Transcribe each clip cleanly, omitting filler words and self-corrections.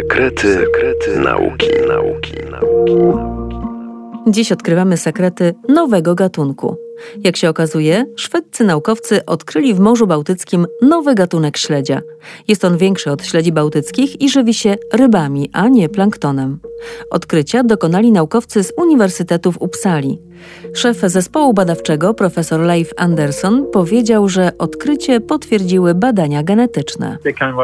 Sekrety nauki. Dziś odkrywamy sekrety nowego gatunku. Jak się okazuje, szwedzcy naukowcy odkryli w Morzu Bałtyckim nowy gatunek śledzia. Jest on większy od śledzi bałtyckich i żywi się rybami, a nie planktonem. Odkrycia dokonali naukowcy z Uniwersytetu w Uppsali. Szef zespołu badawczego, profesor Leif Andersson, powiedział, że odkrycie potwierdziły badania genetyczne.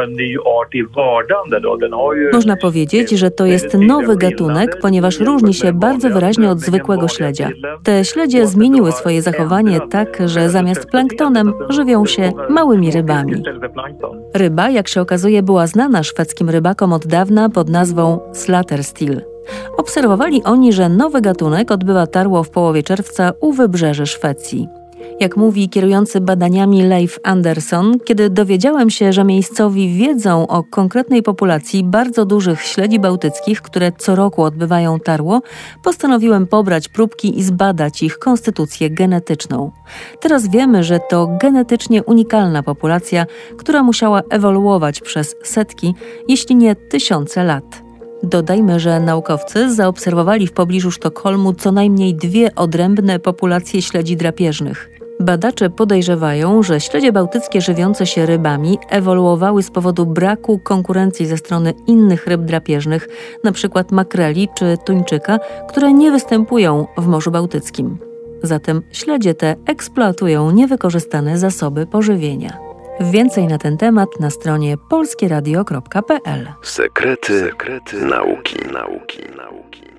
Można powiedzieć, że to jest nowy gatunek, ponieważ różni się bardzo wyraźnie od zwykłego śledzia. Te śledzie zmieniły swoje zachowanie tak, że zamiast planktonem żywią się małymi rybami. Ryba, jak się okazuje, była znana szwedzkim rybakom od dawna pod nazwą Slatterstil. Obserwowali oni, że nowy gatunek odbywa tarło w połowie czerwca u wybrzeży Szwecji. Jak mówi kierujący badaniami Leif Andersson, kiedy dowiedziałem się, że miejscowi wiedzą o konkretnej populacji bardzo dużych śledzi bałtyckich, które co roku odbywają tarło, postanowiłem pobrać próbki i zbadać ich konstytucję genetyczną. Teraz wiemy, że to genetycznie unikalna populacja, która musiała ewoluować przez setki, jeśli nie tysiące lat. Dodajmy, że naukowcy zaobserwowali w pobliżu Sztokholmu co najmniej 2 odrębne populacje śledzi drapieżnych. Badacze podejrzewają, że śledzie bałtyckie żywiące się rybami ewoluowały z powodu braku konkurencji ze strony innych ryb drapieżnych, np. makreli czy tuńczyka, które nie występują w Morzu Bałtyckim. Zatem śledzie te eksploatują niewykorzystane zasoby pożywienia. Więcej na ten temat na stronie polskieradio.pl. Sekrety nauki.